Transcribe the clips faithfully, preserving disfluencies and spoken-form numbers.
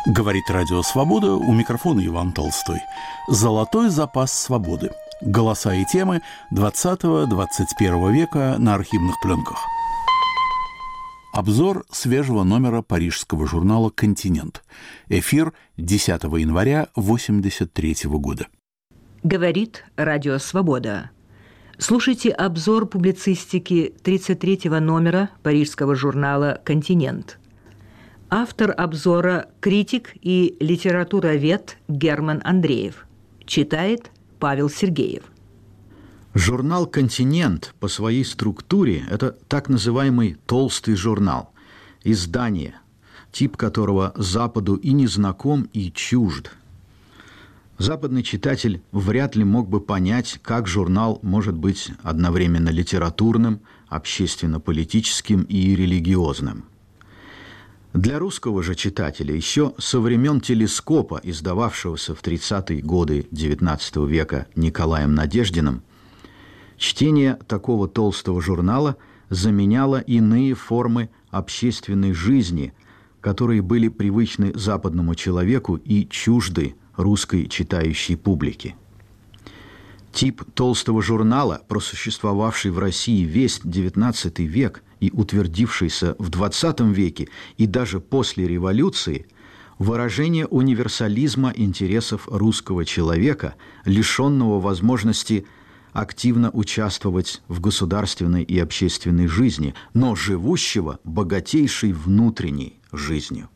Говорит Радио Свобода, у микрофона Иван Толстой. Золотой запас свободы. Голоса и темы двадцатого-двадцать первого века на архивных пленках. Обзор свежего номера парижского журнала «Континент». Эфир десятого января восемьдесят третьего года. Говорит Радио Свобода. Слушайте обзор публицистики тридцать третьего номера парижского журнала «Континент». Автор обзора – критик и литературовед Герман Андреев. Читает Павел Сергеев. Журнал «Континент» по своей структуре – это так называемый толстый журнал, издание, тип которого Западу и не знаком, и чужд. Западный читатель вряд ли мог бы понять, как журнал может быть одновременно литературным, общественно-политическим и религиозным. Для русского же читателя еще со времен телескопа, издававшегося в тридцатые годы девятнадцатого века Николаем Надеждиным, чтение такого толстого журнала заменяло иные формы общественной жизни, которые были привычны западному человеку и чужды русской читающей публике. Тип толстого журнала, просуществовавший в России весь девятнадцатый век и утвердившийся в двадцатом веке и даже после революции, выражение универсализма интересов русского человека, лишенного возможности активно участвовать в государственной и общественной жизни, но живущего богатейшей внутренней жизнью.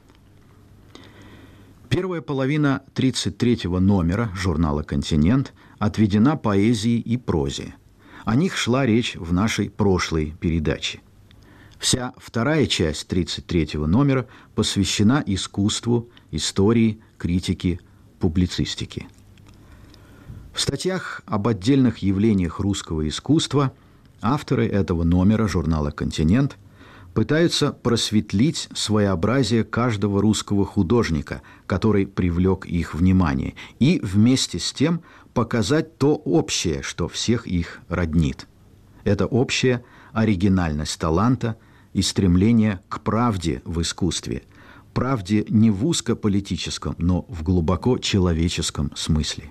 Первая половина тридцать третьего номера журнала «Континент» отведена поэзии и прозе. О них шла речь в нашей прошлой передаче. Вся вторая часть тридцать третьего номера посвящена искусству, истории, критике, публицистике. В статьях об отдельных явлениях русского искусства авторы этого номера журнала «Континент» пытаются просветлить своеобразие каждого русского художника, который привлек их внимание, и вместе с тем показать то общее, что всех их роднит. Это общая оригинальность таланта и стремление к правде в искусстве. Правде не в узкополитическом, но в глубоко человеческом смысле.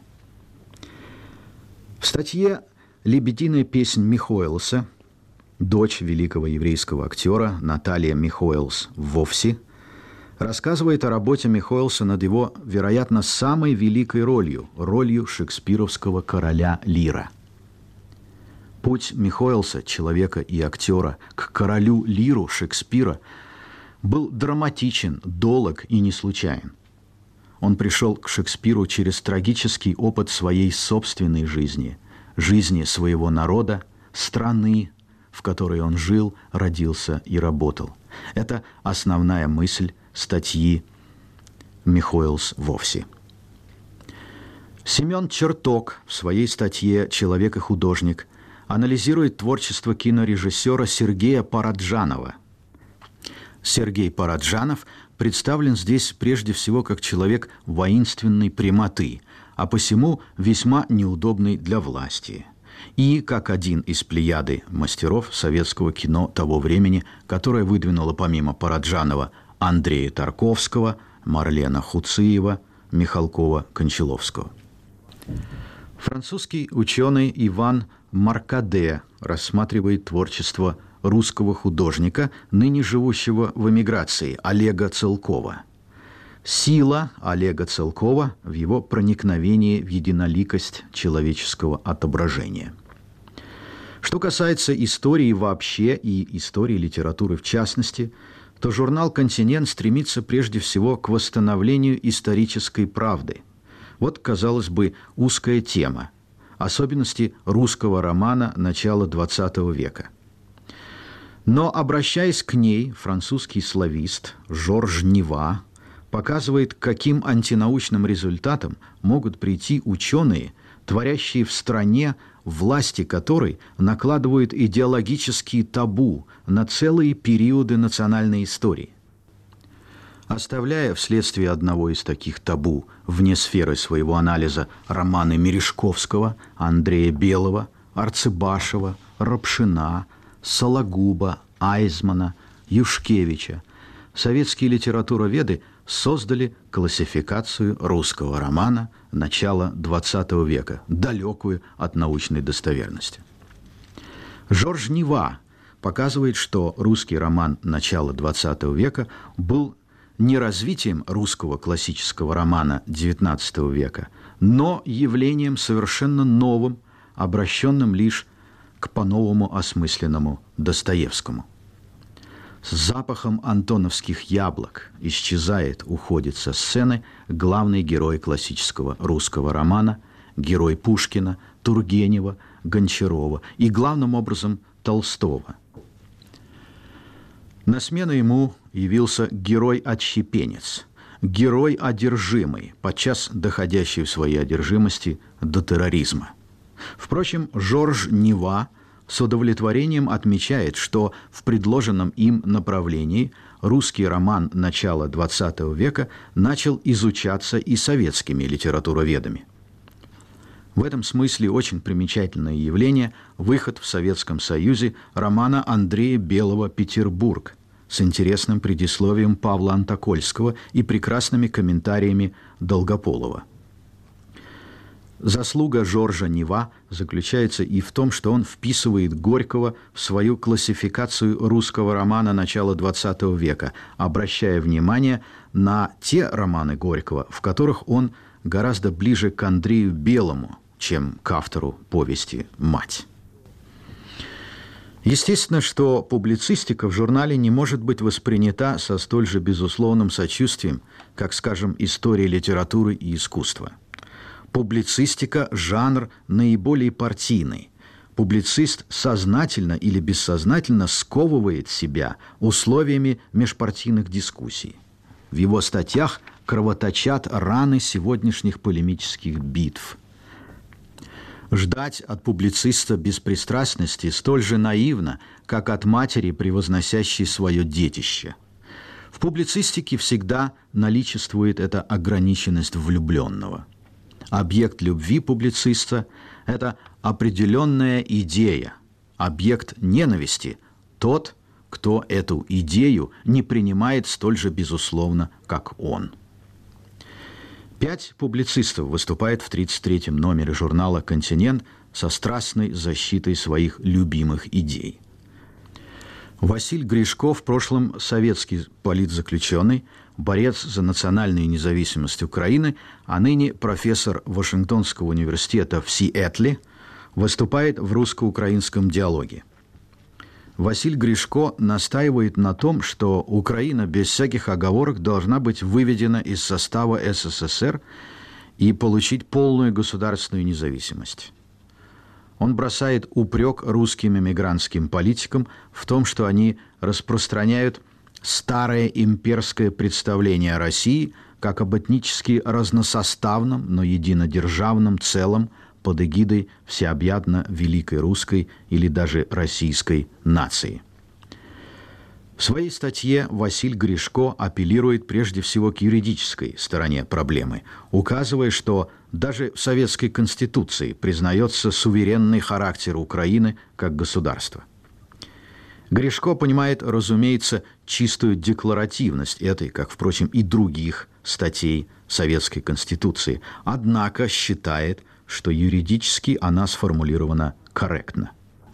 В статье «Лебединая песнь Михоэлса» дочь великого еврейского актера Наталья Михоэлс вовсе рассказывает о работе Михоэлса над его, вероятно, самой великой ролью, ролью шекспировского короля Лира. Путь Михоэлса, человека и актера, к королю Лиру Шекспира был драматичен, долог и не случайен. Он пришел к Шекспиру через трагический опыт своей собственной жизни, жизни своего народа, страны, в которой он жил, родился и работал. Это основная мысль статьи «Михоэлс вовсе». Семен Черток в своей статье «Человек и художник» анализирует творчество кинорежиссера Сергея Параджанова. Сергей Параджанов представлен здесь прежде всего как человек воинственной прямоты, а посему весьма неудобный для власти, и как один из плеяды мастеров советского кино того времени, которое выдвинуло помимо Параджанова Андрея Тарковского, Марлена Хуциева, Михалкова, Кончаловского. Французский ученый Иван Маркаде рассматривает творчество русского художника, ныне живущего в эмиграции, Олега Целкова. Сила Олега Целкова в его проникновении в единоликость человеческого отображения. Что касается истории вообще и истории литературы в частности, то журнал «Континент» стремится прежде всего к восстановлению исторической правды. Вот, казалось бы, узкая тема, особенности русского романа начала двадцатого века. Но, обращаясь к ней, французский славист Жорж Нива показывает, к каким антинаучным результатам могут прийти ученые, творящие в стране, власти которой накладывают идеологические табу на целые периоды национальной истории. Оставляя вследствие одного из таких табу вне сферы своего анализа романы Мережковского, Андрея Белого, Арцебашева, Рапшина, Сологуба, Айзмана, Юшкевича, советские литературоведы создали классификацию русского романа начала двадцатого века, далекую от научной достоверности. Жорж Нива показывает, что русский роман начала двадцатого века был не развитием русского классического романа девятнадцатого века, но явлением совершенно новым, обращенным лишь к по-новому осмысленному Достоевскому. С запахом антоновских яблок исчезает, уходит со сцены главный герой классического русского романа, герой Пушкина, Тургенева, Гончарова и, главным образом, Толстого. На смену ему явился герой-отщепенец, герой одержимый, подчас доходящий в своей одержимости до терроризма. Впрочем, Жорж Нива с удовлетворением отмечает, что в предложенном им направлении русский роман начала двадцатого века начал изучаться и советскими литературоведами. В этом смысле очень примечательное явление – выход в Советском Союзе романа Андрея Белого «Петербург» с интересным предисловием Павла Антокольского и прекрасными комментариями Долгополова. Заслуга Жоржа Нива заключается и в том, что он вписывает Горького в свою классификацию русского романа начала двадцатого века, обращая внимание на те романы Горького, в которых он гораздо ближе к Андрею Белому, чем к автору повести «Мать». Естественно, что публицистика в журнале не может быть воспринята со столь же безусловным сочувствием, как, скажем, история литературы и искусства. Публицистика – жанр наиболее партийный. Публицист сознательно или бессознательно сковывает себя условиями межпартийных дискуссий. В его статьях кровоточат раны сегодняшних полемических битв. Ждать от публициста беспристрастности столь же наивно, как от матери, превозносящей свое детище. В публицистике всегда наличествует эта ограниченность влюбленного. Объект любви публициста – это определенная идея. Объект ненависти – тот, кто эту идею не принимает столь же безусловно, как он. Пять публицистов выступает в тридцать третьем номере журнала «Континент» со страстной защитой своих любимых идей. Василь Гришко, в прошлом советский политзаключенный, борец за национальную независимость Украины, а ныне профессор Вашингтонского университета в Сиэтле, выступает в русско-украинском диалоге. Василь Гришко настаивает на том, что Украина без всяких оговорок должна быть выведена из состава СССР и получить полную государственную независимость. Он бросает упрек русским эмигрантским политикам в том, что они распространяют старое имперское представление о России как об этнически разносоставном, но единодержавном целом под эгидой всеобъятно великой русской или даже российской нации. В своей статье Василь Гришко апеллирует прежде всего к юридической стороне проблемы, указывая, что даже в Советской Конституции признается суверенный характер Украины как государства. Гришко понимает, разумеется, чистую декларативность этой, как, впрочем, и других статей Советской Конституции, однако считает, что юридически она сформулирована корректно.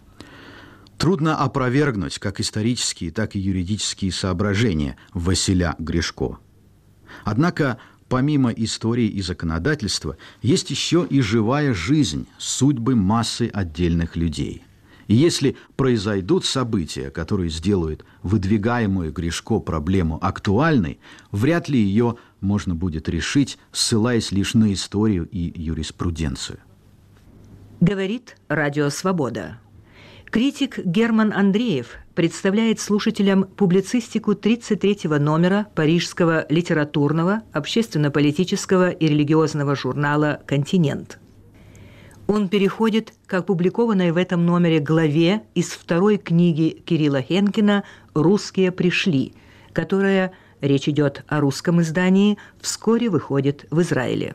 Трудно опровергнуть как исторические, так и юридические соображения Василя Гришко. Однако, помимо истории и законодательства, есть еще и живая жизнь, судьбы массы отдельных людей. И если произойдут события, которые сделают выдвигаемую Гришко проблему актуальной, вряд ли ее можно будет решить, ссылаясь лишь на историю и юриспруденцию. Говорит Радио Свобода. Критик Герман Андреев представляет слушателям публицистику тридцать третьего номера парижского литературного, общественно-политического и религиозного журнала «Континент». Он переходит к опубликованной в этом номере главе из второй книги Кирилла Хенкина «Русские пришли», которая, речь идет о русском издании, вскоре выходит в Израиле.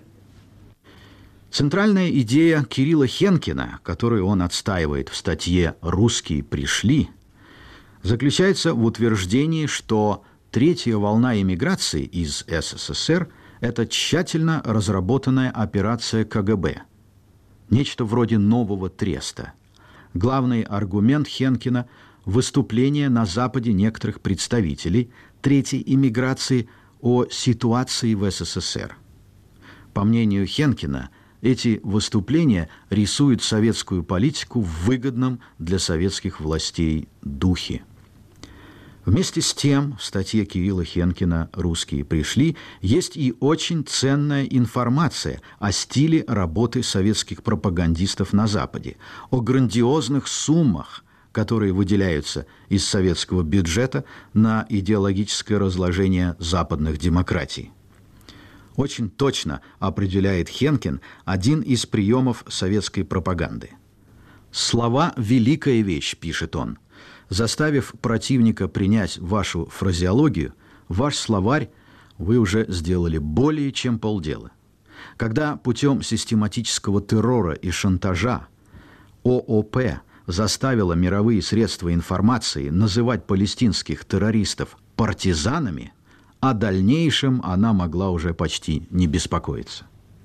Центральная идея Кирилла Хенкина, которую он отстаивает в статье «Русские пришли», заключается в утверждении, что третья волна эмиграции из СССР – это тщательно разработанная операция КГБ. Нечто вроде нового треста. Главный аргумент Хенкина – выступление на Западе некоторых представителей третьей эмиграции о ситуации в СССР. По мнению Хенкина, эти выступления рисуют советскую политику в выгодном для советских властей духе. Вместе с тем, в статье Кирилла Хенкина «Русские пришли» есть и очень ценная информация о стиле работы советских пропагандистов на Западе, о грандиозных суммах, которые выделяются из советского бюджета на идеологическое разложение западных демократий. Очень точно определяет Хенкин один из приемов советской пропаганды. «Слова – великая вещь», – пишет он. «Заставив противника принять вашу фразеологию, ваш словарь вы уже сделали более чем полдела. Когда путем систематического террора и шантажа ООП заставила мировые средства информации называть палестинских террористов партизанами, о дальнейшем она могла уже почти не беспокоиться».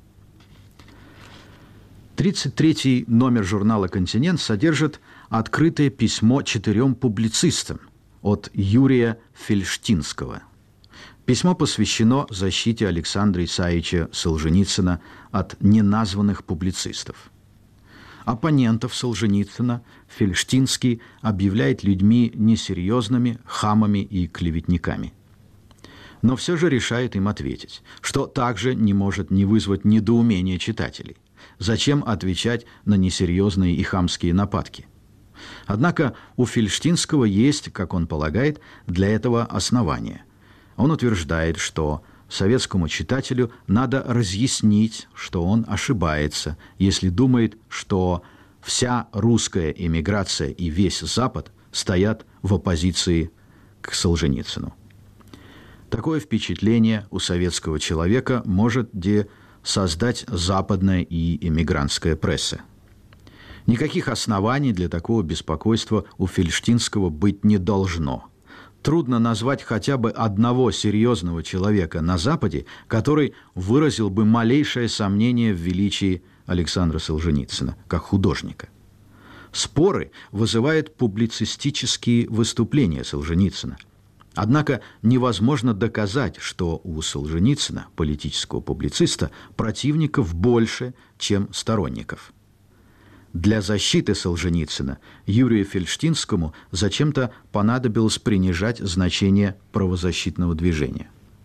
тридцать третий номер журнала «Континент» содержит открытое письмо четырем публицистам от Юрия Фельштинского. Письмо посвящено защите Александра Исаевича Солженицына от неназванных публицистов. Оппонентов Солженицына Фельштинский объявляет людьми несерьезными, хамами и клеветниками. Но все же решает им ответить, что также не может не вызвать недоумения читателей. Зачем отвечать на несерьезные и хамские нападки? Однако у Фельштинского есть, как он полагает, для этого основания. Он утверждает, что советскому читателю надо разъяснить, что он ошибается, если думает, что вся русская эмиграция и весь Запад стоят в оппозиции к Солженицыну. Такое впечатление у советского человека может де создать западная и эмигрантская пресса. Никаких оснований для такого беспокойства у Фельштинского быть не должно. Трудно назвать хотя бы одного серьезного человека на Западе, который выразил бы малейшее сомнение в величии Александра Солженицына как художника. Споры вызывают публицистические выступления Солженицына. Однако невозможно доказать, что у Солженицына, политического публициста, противников больше, чем сторонников. Для защиты Солженицына Юрию Фельштинскому зачем-то понадобилось принижать значение правозащитного движения.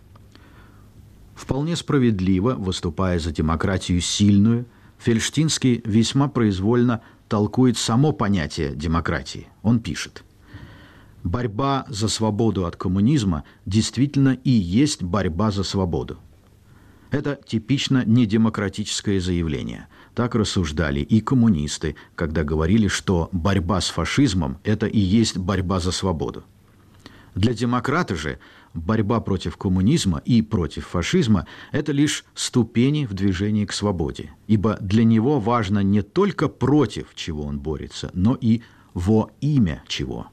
Вполне справедливо, выступая за демократию сильную, Фельштинский весьма произвольно толкует само понятие демократии. Он пишет: «Борьба за свободу от коммунизма действительно и есть борьба за свободу». Это типично недемократическое заявление. Так рассуждали и коммунисты, когда говорили, что борьба с фашизмом – это и есть борьба за свободу. Для демократа же борьба против коммунизма и против фашизма – это лишь ступени в движении к свободе, ибо для него важно не только против чего он борется, но и во имя чего.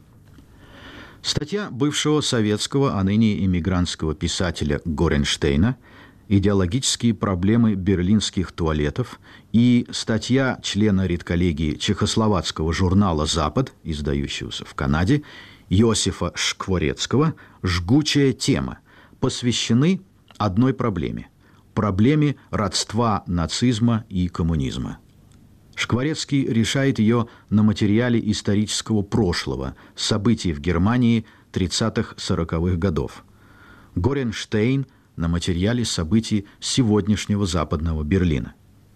Статья бывшего советского, а ныне эмигрантского писателя Горенштейна «Идеологические проблемы берлинских туалетов» и статья члена редколлегии чехословацкого журнала «Запад», издающегося в Канаде, Иосифа Шкворецкого «Жгучая тема» посвящены одной проблеме – проблеме родства нацизма и коммунизма. Шкворецкий решает ее на материале исторического прошлого, событий в Германии тридцатых-сороковых годов. Горенштейн – на материале событий сегодняшнего Западного Берлина.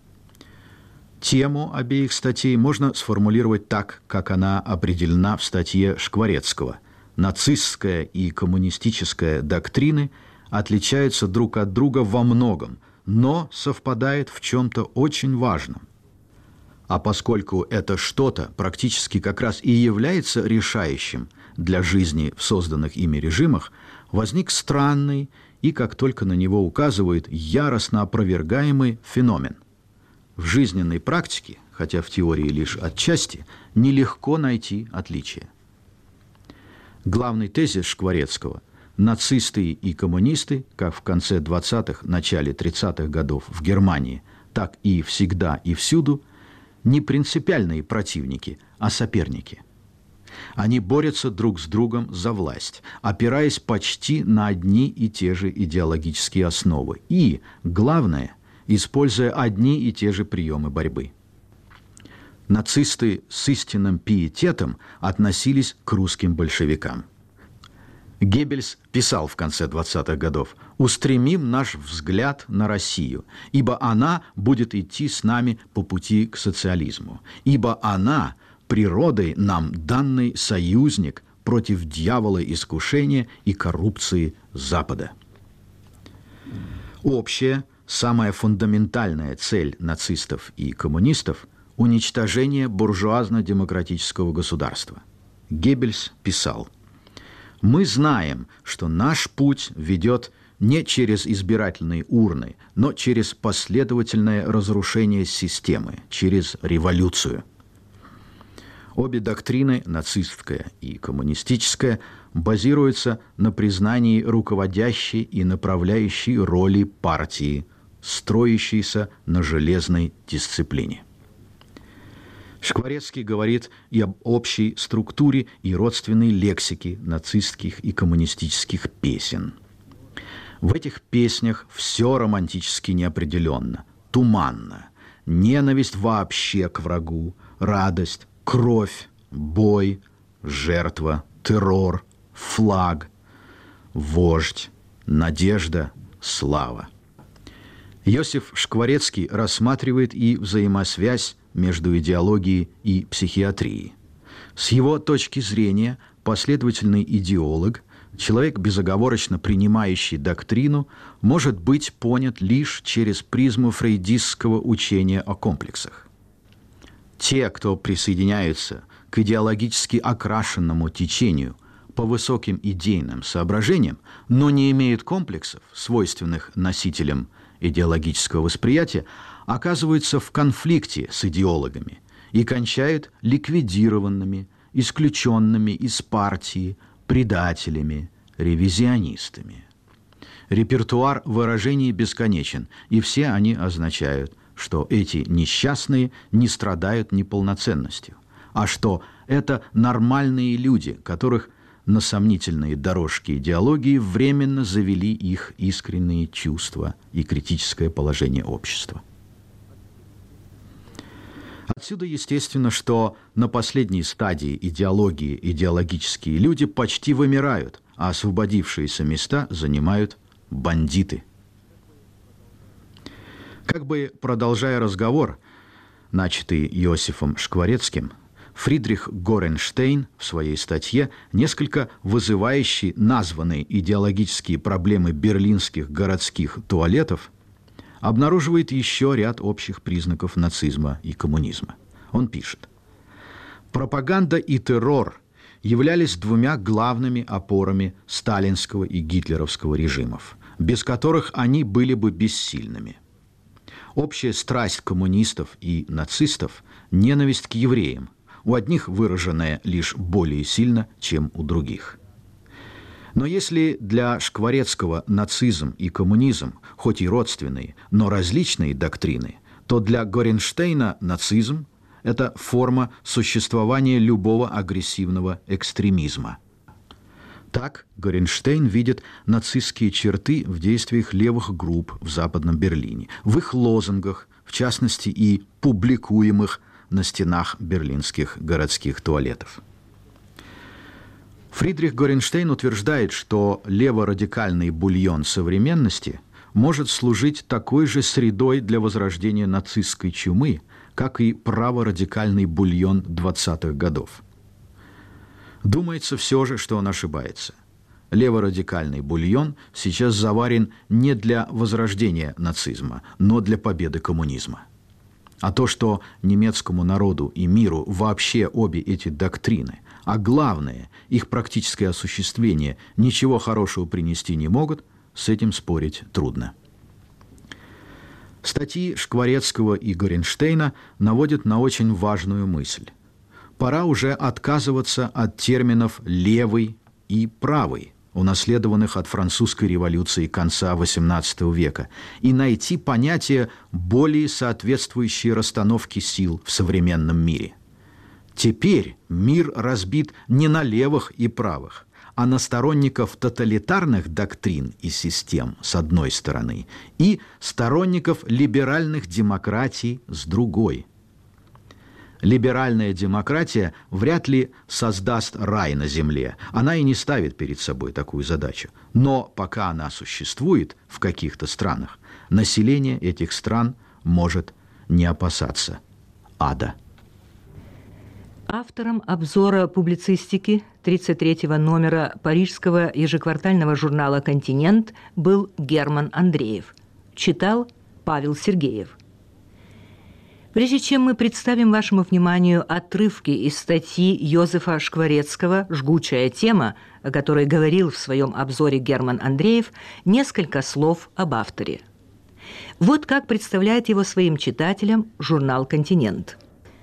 Тему обеих статей можно сформулировать так, как она определена в статье Шкворецкого. Нацистская и коммунистическая доктрины отличаются друг от друга во многом, но совпадают в чем-то очень важном. А поскольку это что-то практически как раз и является решающим для жизни в созданных ими режимах, возник странный и, как только на него указывают, яростно опровергаемый феномен. В жизненной практике, хотя в теории лишь отчасти, нелегко найти отличия. Главный тезис Шкворецкого – Нацисты и коммунисты, как в конце двадцатых, начале тридцатых годов в Германии, так и всегда и всюду, не принципиальные противники, а соперники. Они борются друг с другом за власть, опираясь почти на одни и те же идеологические основы и, главное, используя одни и те же приемы борьбы. Нацисты с истинным пиететом относились к русским большевикам. Геббельс писал в конце двадцатых годов: «Устремим наш взгляд на Россию, ибо она будет идти с нами по пути к социализму, ибо она природой нам данный союзник против дьявола искушения и коррупции Запада». Общая, самая фундаментальная цель нацистов и коммунистов – уничтожение буржуазно-демократического государства. Геббельс писал: «Мы знаем, что наш путь ведет не через избирательные урны, но через последовательное разрушение системы, через революцию». Обе доктрины, нацистская и коммунистическая, базируются на признании руководящей и направляющей роли партии, строящейся на железной дисциплине. Шкварецкий говорит и об общей структуре и родственной лексике нацистских и коммунистических песен. В этих песнях все романтически неопределенно, туманно. Ненависть вообще к врагу, радость, кровь, бой, жертва, террор, флаг, вождь, надежда, слава. Иосиф Шкварецкий рассматривает и взаимосвязь между идеологией и психиатрией. С его точки зрения последовательный идеолог, человек, безоговорочно принимающий доктрину, может быть понят лишь через призму фрейдистского учения о комплексах. Те, кто присоединяются к идеологически окрашенному течению по высоким идейным соображениям, но не имеют комплексов, свойственных носителям идеологического восприятия, оказываются в конфликте с идеологами и кончают ликвидированными, исключенными из партии, предателями, ревизионистами. Репертуар выражений бесконечен, и все они означают, что эти несчастные не страдают неполноценностью, а что это нормальные люди, которых на сомнительные дорожки идеологии временно завели их искренние чувства и критическое положение общества. Отсюда естественно, что на последней стадии идеологии идеологические люди почти вымирают, а освободившиеся места занимают бандиты. Как бы продолжая разговор, начатый Иосифом Шкварецким, Фридрих Горенштейн в своей статье, несколько вызывающий названные идеологические проблемы берлинских городских туалетов, обнаруживает еще ряд общих признаков нацизма и коммунизма. Он пишет: «Пропаганда и террор являлись двумя главными опорами сталинского и гитлеровского режимов, без которых они были бы бессильными. Общая страсть коммунистов и нацистов – ненависть к евреям, у одних выраженная лишь более сильно, чем у других. Но если для Шкварецкого нацизм и коммунизм, хоть и родственные, но различные доктрины, то для Горенштейна нацизм – это форма существования любого агрессивного экстремизма. Так Горенштейн видит нацистские черты в действиях левых групп в Западном Берлине, в их лозунгах, в частности и публикуемых на стенах берлинских городских туалетов. Фридрих Горенштейн утверждает, что леворадикальный бульон современности может служить такой же средой для возрождения нацистской чумы, как и праворадикальный бульон двадцатых годов. Думается все же, что он ошибается. Леворадикальный бульон сейчас заварен не для возрождения нацизма, но для победы коммунизма. А то, что немецкому народу и миру вообще обе эти доктрины, а главное, их практическое осуществление, ничего хорошего принести не могут, с этим спорить трудно. Статьи Шкварецкого и Горенштейна наводят на очень важную мысль. Пора уже отказываться от терминов «левый» и «правый», унаследованных от французской революции конца восемнадцатого века, и найти понятие, более соответствующее расстановке сил в современном мире. Теперь мир разбит не на левых и правых, а на сторонников тоталитарных доктрин и систем с одной стороны и сторонников либеральных демократий с другой. Либеральная демократия вряд ли создаст рай на земле. Она и не ставит перед собой такую задачу. Но пока она существует в каких-то странах, население этих стран может не опасаться ада. Автором обзора публицистики тридцать третьего номера парижского ежеквартального журнала «Континент» был Герман Андреев. Читал Павел Сергеев. Прежде чем мы представим вашему вниманию отрывки из статьи Йозефа Шкварецкого «Жгучая тема», о которой говорил в своем обзоре Герман Андреев, несколько слов об авторе. Вот как представляет его своим читателям журнал «Континент».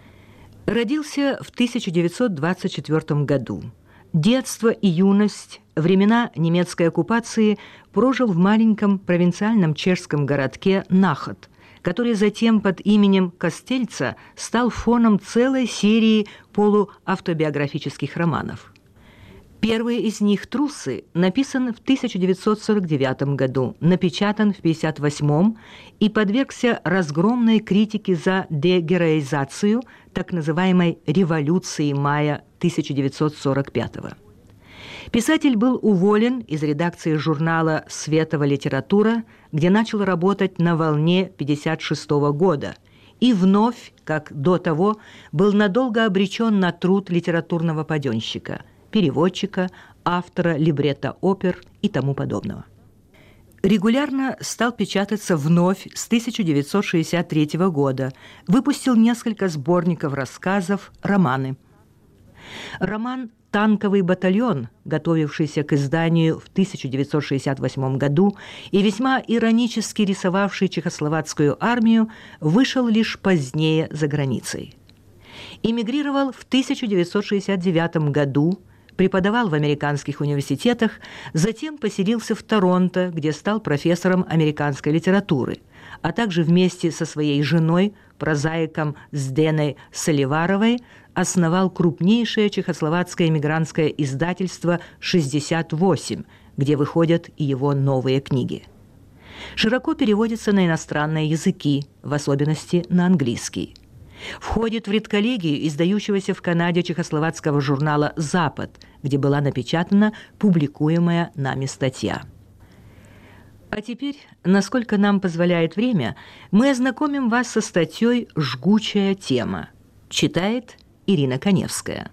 Родился в тысяча девятьсот двадцать четвёртом году. Детство и юность, времена немецкой оккупации прожил в маленьком провинциальном чешском городке Нахат, который затем под именем Костельца стал фоном целой серии полуавтобиографических романов. Первый из них «Трусы» написан в тысяча девятьсот сорок девятом году, напечатан в пятьдесят восьмом и подвергся разгромной критике за дегероизацию так называемой «революции мая» тысяча девятьсот сорок пятого. Писатель был уволен из редакции журнала «Светова литература», где начал работать на волне пятьдесят шестого года, и вновь, как до того, был надолго обречен на труд литературного паденщика, переводчика, автора либретто опер и тому подобного. Регулярно стал печататься вновь с тысяча девятьсот шестьдесят третьего года, выпустил несколько сборников рассказов, романы. Роман «Танковый батальон», готовившийся к изданию в тысяча девятьсот шестьдесят восьмом году и весьма иронически рисовавший чехословацкую армию, вышел лишь позднее за границей. Эмигрировал в тысяча девятьсот шестьдесят девятом году, преподавал в американских университетах, затем поселился в Торонто, где стал профессором американской литературы, а также вместе со своей женой, прозаиком Зденой Соливаровой, основал крупнейшее чехословацкое эмигрантское издательство «шестьдесят восемь», где выходят и его новые книги. Широко переводится на иностранные языки, в особенности на английский. Входит в редколлегию издающегося в Канаде чехословацкого журнала «Запад», где была напечатана публикуемая нами статья. А теперь, насколько нам позволяет время, мы ознакомим вас со статьей «Жгучая тема». Читает Ирина Коневская.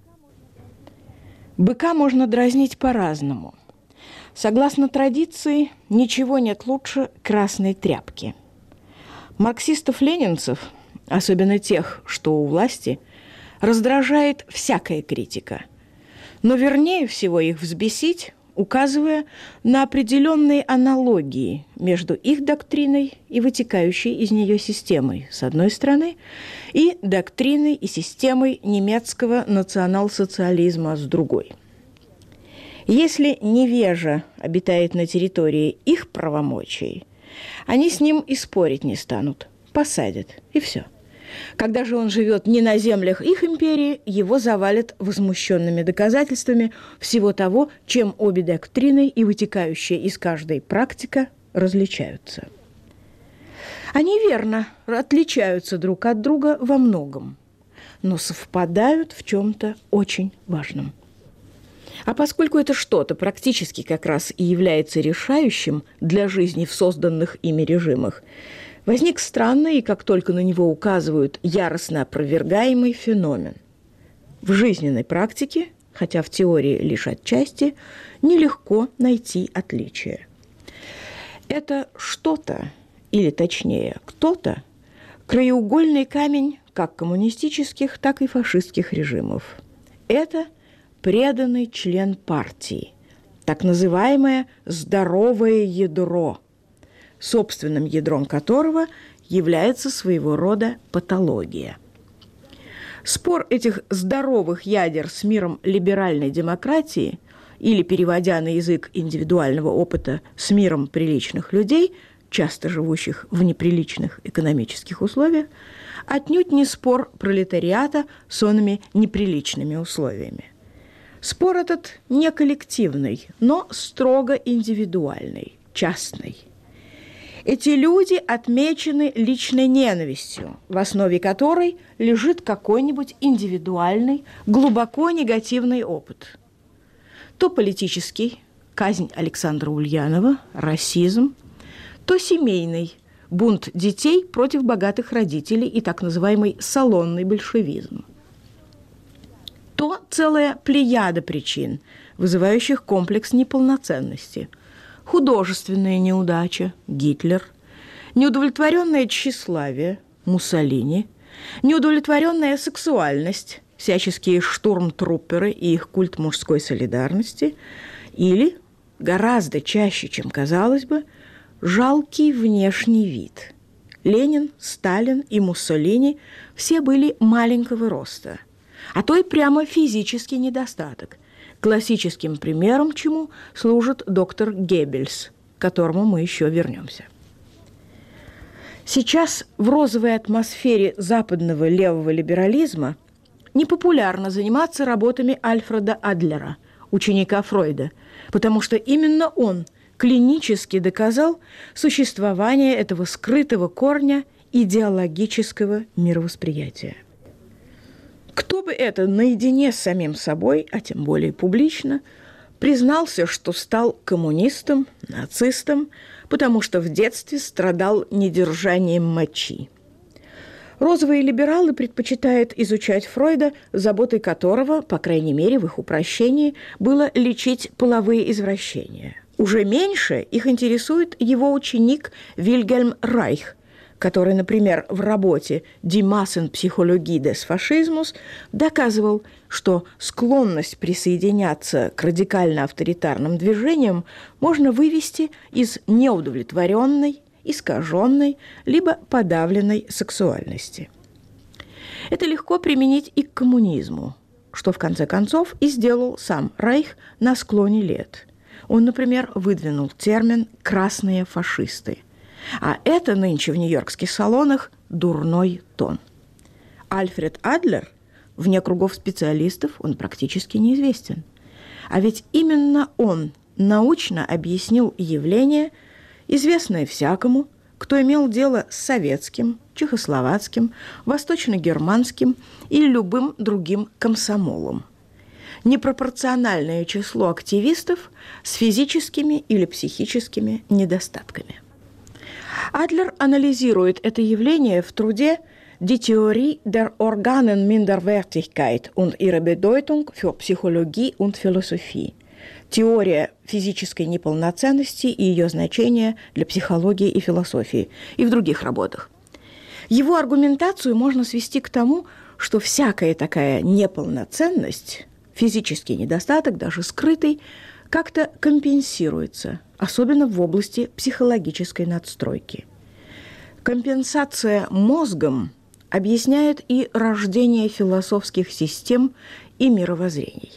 Быка можно дразнить по-разному. Согласно традиции, ничего нет лучше красной тряпки. Марксистов-ленинцев, особенно тех, что у власти, раздражает всякая критика. Но вернее всего их взбесить, указывая на определенные аналогии между их доктриной и вытекающей из нее системой, с одной стороны, и доктриной и системой немецкого национал-социализма, с другой. Если невежа обитает на территории их правомочий, они с ним и спорить не станут, посадят, и все. Когда же он живет не на землях их империи, его завалят возмущенными доказательствами всего того, чем обе доктрины и вытекающая из каждой практика различаются. Они верно отличаются друг от друга во многом, но совпадают в чем-то очень важном. А поскольку это что-то практически как раз и является решающим для жизни в созданных ими режимах, возник странный и, как только на него указывают, яростно опровергаемый феномен. В жизненной практике, хотя в теории лишь отчасти, нелегко найти отличия. Это что-то, или точнее кто-то, краеугольный камень как коммунистических, так и фашистских режимов. Это преданный член партии, так называемое «здоровое ядро», собственным ядром которого является своего рода патология. Спор этих здоровых ядер с миром либеральной демократии или, переводя на язык индивидуального опыта, с миром приличных людей, часто живущих в неприличных экономических условиях, отнюдь не спор пролетариата с онными неприличными условиями. Спор этот не коллективный, но строго индивидуальный, частный. Эти люди отмечены личной ненавистью, в основе которой лежит какой-нибудь индивидуальный, глубоко негативный опыт. То политический, казнь Александра Ульянова, расизм, то семейный, бунт детей против богатых родителей и так называемый салонный большевизм. То целая плеяда причин, вызывающих комплекс неполноценности. Художественная неудача – Гитлер, неудовлетворенное тщеславие – Муссолини, неудовлетворенная сексуальность – всяческие штурмтрупперы и их культ мужской солидарности, или, гораздо чаще, чем казалось бы, жалкий внешний вид. Ленин, Сталин и Муссолини все были маленького роста, а то и прямо физический недостаток, классическим примером чему служит доктор Геббельс, к которому мы еще вернемся. Сейчас в розовой атмосфере западного левого либерализма непопулярно заниматься работами Альфреда Адлера, ученика Фройда, потому что именно он клинически доказал существование этого скрытого корня идеологического мировосприятия. Кто бы это наедине с самим собой, а тем более публично, признался, что стал коммунистом, нацистом, потому что в детстве страдал недержанием мочи. Розовые либералы предпочитают изучать Фройда, заботой которого, по крайней мере в их упрощении, было лечить половые извращения. Уже меньше их интересует его ученик Вильгельм Райх, который, например, в работе «Die Massenpsychologie des Faschismus» доказывал, что склонность присоединяться к радикально-авторитарным движениям можно вывести из неудовлетворенной, искаженной, либо подавленной сексуальности. Это легко применить и к коммунизму, что, в конце концов, и сделал сам Райх на склоне лет. Он, например, выдвинул термин «красные фашисты», а это нынче в нью-йоркских салонах дурной тон. Альфред Адлер, вне кругов специалистов, он практически неизвестен. А ведь именно он научно объяснил явление, известное всякому, кто имел дело с советским, чехословацким, восточно-германским или любым другим комсомолом. Непропорциональное число активистов с физическими или психическими недостатками. Адлер анализирует это явление в труде «Die Theorie der Organenminderwertigkeit und ihre Bedeutung für Psychologie und Philosophie» – «Теория физической неполноценности и ее значение для психологии и философии» и в других работах. Его аргументацию можно свести к тому, что всякая такая неполноценность, физический недостаток, даже скрытый, как-то компенсируется, особенно в области психологической надстройки. Компенсация мозгом объясняет и рождение философских систем и мировоззрений.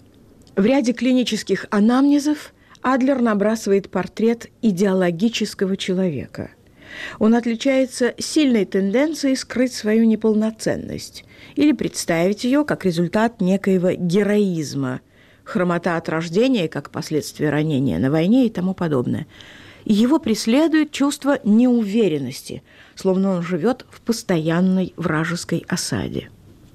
В ряде клинических анамнезов Адлер набрасывает портрет идеологического человека. Он отличается сильной тенденцией скрыть свою неполноценность или представить ее как результат некоего героизма, хромота от рождения, как последствие ранения на войне и тому подобное. И его преследует чувство неуверенности, словно он живет в постоянной вражеской осаде.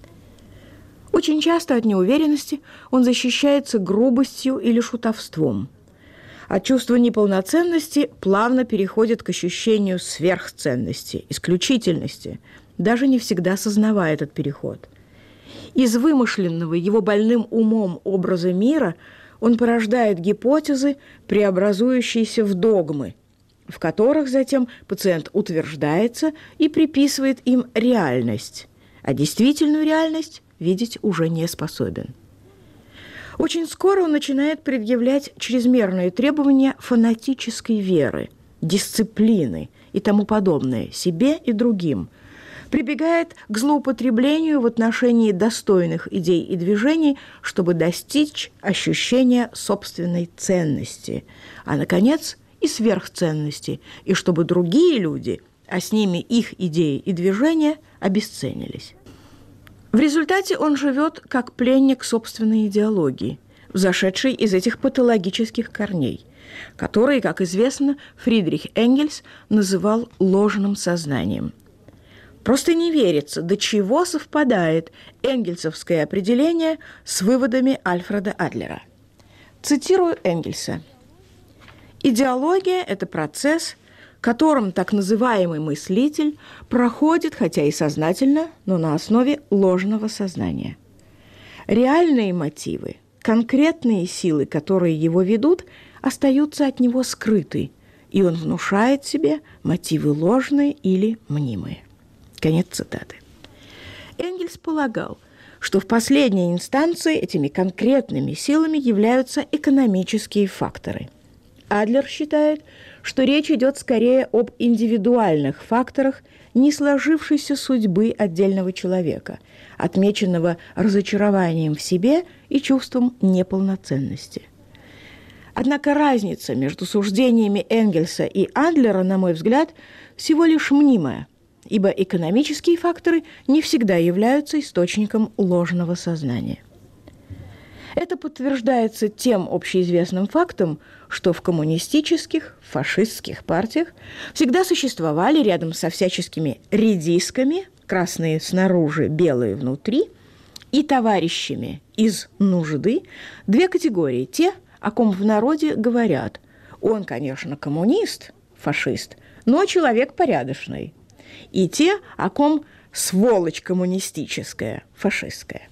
Очень часто от неуверенности он защищается грубостью или шутовством. От чувства неполноценности плавно переходит к ощущению сверхценности, исключительности, даже не всегда сознавая этот переход. Из вымышленного его больным умом образа мира он порождает гипотезы, преобразующиеся в догмы, в которых затем пациент утверждается и приписывает им реальность, а действительную реальность видеть уже не способен. Очень скоро он начинает предъявлять чрезмерные требования фанатической веры, дисциплины и тому подобное себе и другим, прибегает к злоупотреблению в отношении достойных идей и движений, чтобы достичь ощущения собственной ценности, а, наконец, и сверхценности, и чтобы другие люди, а с ними их идеи и движения, обесценились. В результате он живет как пленник собственной идеологии, взошедшей из этих патологических корней, которые, как известно, Фридрих Энгельс называл ложным сознанием. Просто не верится, до чего совпадает энгельсовское определение с выводами Альфреда Адлера. Цитирую Энгельса. «Идеология – это процесс, которым так называемый мыслитель проходит, хотя и сознательно, но на основе ложного сознания. Реальные мотивы, конкретные силы, которые его ведут, остаются от него скрыты, и он внушает себе мотивы ложные или мнимые». Конец цитаты. Энгельс полагал, что в последней инстанции этими конкретными силами являются экономические факторы. Адлер считает, что речь идет скорее об индивидуальных факторах не сложившейся судьбы отдельного человека, отмеченного разочарованием в себе и чувством неполноценности. Однако разница между суждениями Энгельса и Адлера, на мой взгляд, всего лишь мнимая, ибо экономические факторы не всегда являются источником ложного сознания. Это подтверждается тем общеизвестным фактом, что в коммунистических, фашистских партиях всегда существовали рядом со всяческими редисками, красные снаружи, белые внутри, и товарищами из нужды две категории: те, о ком в народе говорят: он, конечно, коммунист, фашист, но человек порядочный, и те, о ком сволочь коммунистическая, фашистская.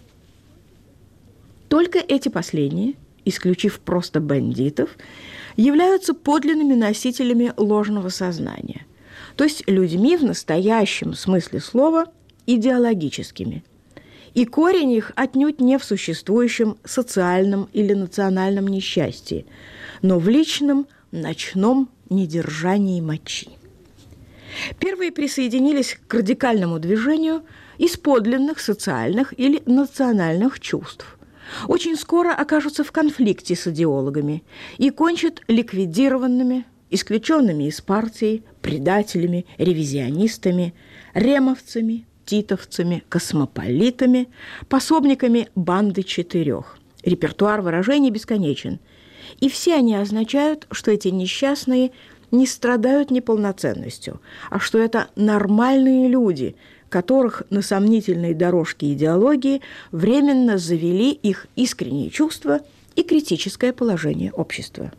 Только эти последние, исключив просто бандитов, являются подлинными носителями ложного сознания, то есть людьми в настоящем смысле слова идеологическими. И корень их отнюдь не в существующем социальном или национальном несчастье, но в личном ночном недержании мочи. Первые присоединились к радикальному движению из подлинных социальных или национальных чувств. Очень скоро окажутся в конфликте с идеологами и кончат ликвидированными, исключенными из партии, предателями, ревизионистами, ремовцами, титовцами, космополитами, пособниками банды четырех. Репертуар выражений бесконечен. И все они означают, что эти несчастные не страдают неполноценностью, а что это нормальные люди, которых на сомнительной дорожке идеологии временно завели их искренние чувства и критическое положение общества.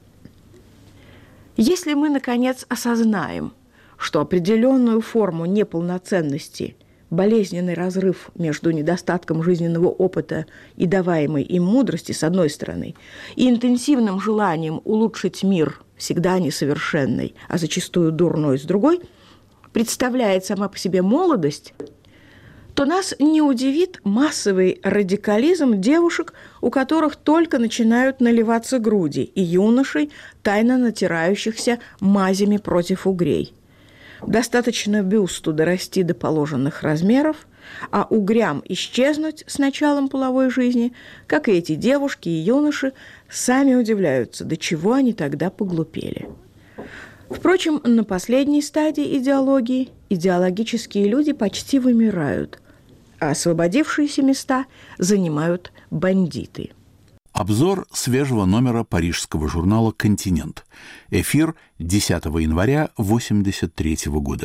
Если мы, наконец, осознаем, что определенную форму неполноценности, болезненный разрыв между недостатком жизненного опыта и даваемой им мудрости, с одной стороны, и интенсивным желанием улучшить мир, всегда несовершенный, а зачастую дурной, с другой, представляет сама по себе молодость, то нас не удивит массовый радикализм девушек, у которых только начинают наливаться груди, и юношей, тайно натирающихся мазями против угрей. Достаточно бюсту дорасти до положенных размеров, а угрям исчезнуть с началом половой жизни, как и эти девушки и юноши сами удивляются, до чего они тогда поглупели. Впрочем, на последней стадии идеологии идеологические люди почти вымирают, а освободившиеся места занимают бандиты. Обзор свежего номера парижского журнала «Континент». Эфир десятого января восемьдесят третьего года.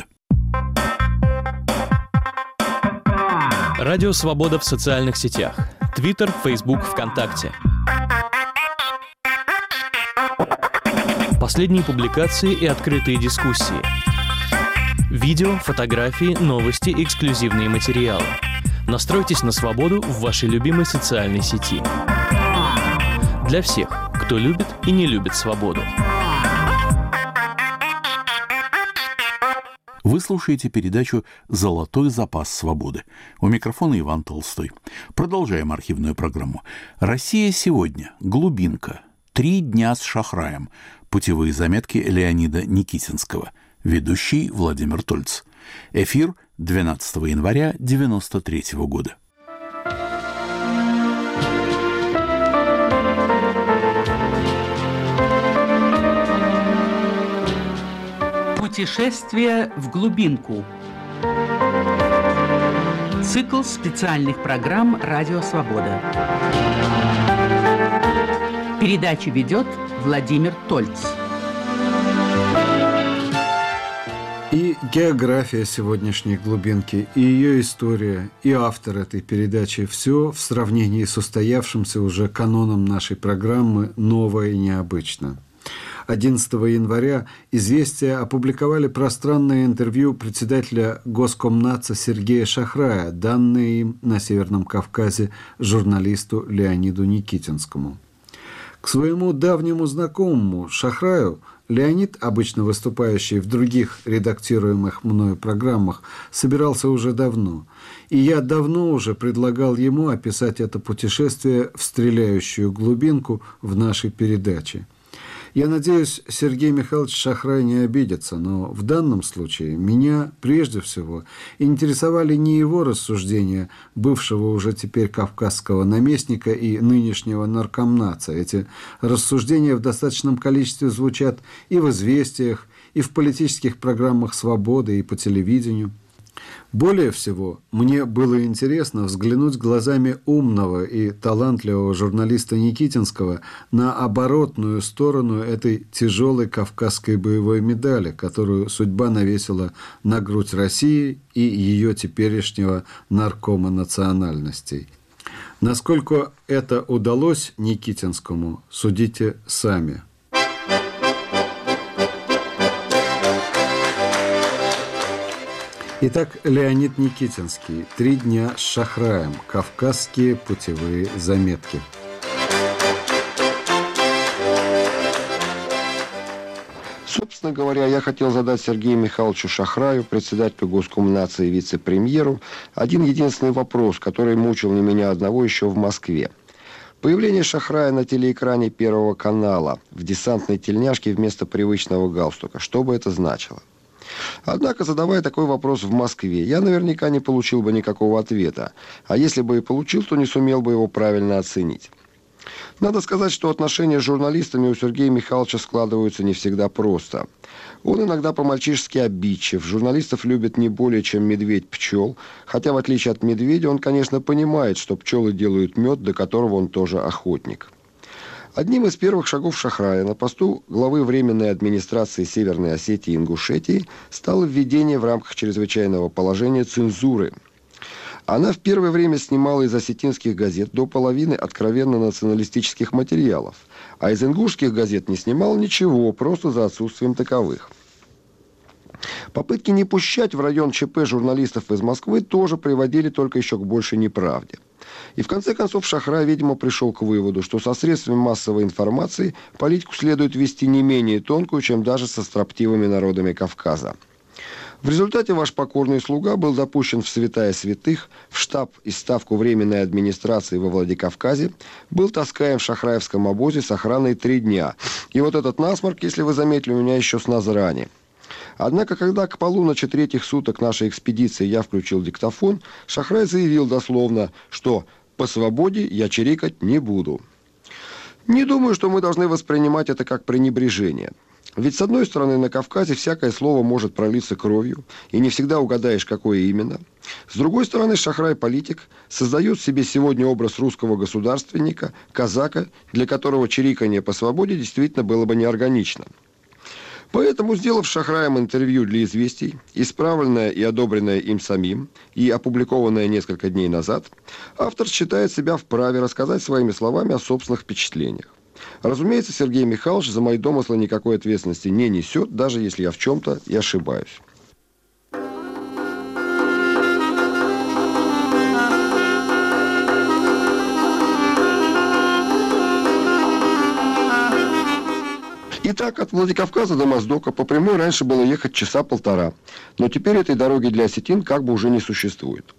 Радио «Свобода» в социальных сетях. Твиттер, Фейсбук, ВКонтакте. Последние публикации и открытые дискуссии. Видео, фотографии, новости, эксклюзивные материалы. Настройтесь на свободу в вашей любимой социальной сети. Для всех, кто любит и не любит свободу. Вы слушаете передачу «Золотой запас свободы». У микрофона Иван Толстой. Продолжаем архивную программу. «Россия сегодня. Глубинка. Три дня с Шахраем». Путевые заметки Леонида Никитинского. Ведущий Владимир Тольц. Эфир двенадцатого января девяносто третьего года. Путешествие в глубинку. Цикл специальных программ «Радио Свобода». Передачу ведет Владимир Тольц. И география сегодняшней глубинки, и ее история, и автор этой передачи – все в сравнении с устоявшимся уже каноном нашей программы новое и необычно. одиннадцатого января «Известия» опубликовали пространное интервью председателя Госкомнатса Сергея Шахрая, данное им на Северном Кавказе журналисту Леониду Никитинскому. К своему давнему знакомому Шахраю Леонид, обычно выступающий в других редактируемых мною программах, собирался уже давно. И я давно уже предлагал ему описать это путешествие в стреляющую глубинку в нашей передаче. Я надеюсь, Сергей Михайлович Шахрай не обидится, но в данном случае меня прежде всего интересовали не его рассуждения бывшего уже теперь кавказского наместника и нынешнего наркомнатца. Эти рассуждения в достаточном количестве звучат и в «Известиях», и в политических программах «Свободы», и по телевидению. Более всего, мне было интересно взглянуть глазами умного и талантливого журналиста Никитинского на оборотную сторону этой тяжелой кавказской боевой медали, которую судьба навесила на грудь России и ее теперешнего наркома национальностей. Насколько это удалось Никитинскому, судите сами. Итак, Леонид Никитинский. Три дня с Шахраем. Кавказские путевые заметки. Собственно говоря, я хотел задать Сергею Михайловичу Шахраю, председателю Госкомнатса и вице-премьеру, один единственный вопрос, который мучил не меня одного еще в Москве. Появление Шахрая на телеэкране Первого канала в десантной тельняшке вместо привычного галстука. Что бы это значило? Однако, задавая такой вопрос в Москве, я наверняка не получил бы никакого ответа, а если бы и получил, то не сумел бы его правильно оценить. Надо сказать, что отношения с журналистами у Сергея Михайловича складываются не всегда просто. Он иногда по-мальчишески обидчив, журналистов любит не более, чем медведь пчел, хотя, в отличие от медведя, он, конечно, понимает, что пчелы делают мед, до которого он тоже охотник. Одним из первых шагов Шахрая на посту главы Временной администрации Северной Осетии и Ингушетии стало введение в рамках чрезвычайного положения цензуры. Она в первое время снимала из осетинских газет до половины откровенно националистических материалов, а из ингушских газет не снимала ничего, просто за отсутствием таковых. Попытки не пущать в район ЧП журналистов из Москвы тоже приводили только еще к большей неправде. И в конце концов Шахрай, видимо, пришел к выводу, что со средствами массовой информации политику следует вести не менее тонкую, чем даже со строптивыми народами Кавказа. В результате ваш покорный слуга был допущен в святая святых, в штаб и ставку Временной администрации во Владикавказе, был таскаем в шахраевском обозе с охраной три дня. И вот этот насморк, если вы заметили, у меня еще с Назрани. Однако, когда к полуночи третьих суток нашей экспедиции я включил диктофон, Шахрай заявил дословно, что «по свободе я чирикать не буду». Не думаю, что мы должны воспринимать это как пренебрежение. Ведь, с одной стороны, на Кавказе всякое слово может пролиться кровью, и не всегда угадаешь, какое именно. С другой стороны, Шахрай-политик создает себе сегодня образ русского государственника, казака, для которого чириканье по свободе действительно было бы неорганично. Поэтому, сделав с Шахраем интервью для «Известий», исправленное и одобренное им самим и опубликованное несколько дней назад, автор считает себя вправе рассказать своими словами о собственных впечатлениях. Разумеется, Сергей Михайлович за мои домыслы никакой ответственности не несет, даже если я в чем-то и ошибаюсь. Итак, от Владикавказа до Моздока по прямой раньше было ехать часа полтора, но теперь этой дороги для осетин как бы уже не существует.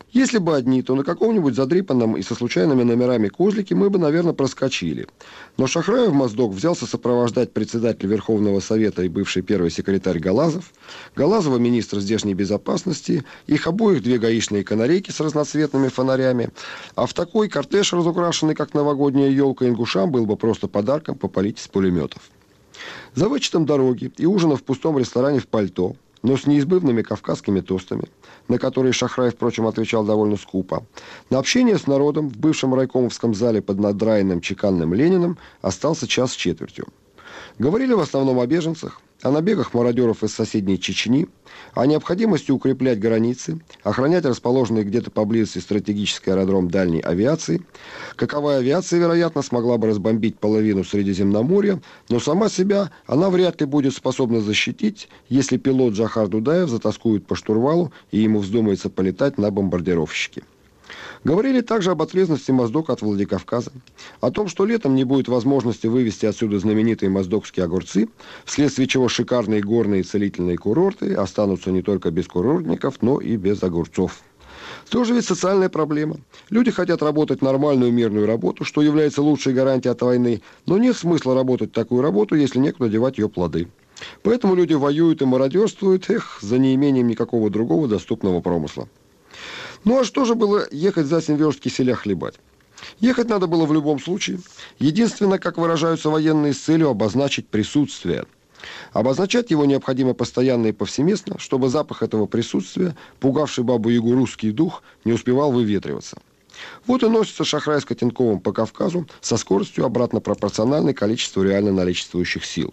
Если бы одни, то на каком-нибудь задрипанном и со случайными номерами козлике мы бы, наверное, проскочили. Но Шахраев Моздок взялся сопровождать председателя Верховного Совета и бывший первый секретарь Галазов, Галазова министр здешней безопасности, их обоих две гаишные канарейки с разноцветными фонарями, а в такой кортеж, разукрашенный как новогодняя елка, ингушам был бы просто подарком попалить из пулеметов. За вычетом дороги и ужина в пустом ресторане в пальто, но с неизбывными кавказскими тостами, на которые Шахраев, впрочем, отвечал довольно скупо, на общение с народом в бывшем райкомовском зале под надраенным чеканным Лениным остался час с четвертью. Говорили в основном о беженцах, о набегах мародеров из соседней Чечни, о необходимости укреплять границы, охранять расположенный где-то поблизости стратегический аэродром дальней авиации. Каковая авиация, вероятно, смогла бы разбомбить половину Средиземноморья, но сама себя она вряд ли будет способна защитить, если пилот Джохар Дудаев затаскует по штурвалу и ему вздумается полетать на бомбардировщике. Говорили также об ответственности Моздока от Владикавказа, о том, что летом не будет возможности вывести отсюда знаменитые моздокские огурцы, вследствие чего шикарные горные целительные курорты останутся не только без курортников, но и без огурцов. Тоже ведь социальная проблема. Люди хотят работать нормальную мирную работу, что является лучшей гарантией от войны, но нет смысла работать такую работу, если некуда девать ее плоды. Поэтому люди воюют и мародерствуют, эх, за неимением никакого другого доступного промысла. Ну а что же было ехать за семь верст киселя хлебать? Ехать надо было в любом случае. Единственное, как выражаются военные, с целью обозначить присутствие. Обозначать его необходимо постоянно и повсеместно, чтобы запах этого присутствия, пугавший бабу-ягу русский дух, не успевал выветриваться. Вот и носится Шахрай с Котенковым по Кавказу со скоростью обратно пропорциональной количеству реально наличествующих сил.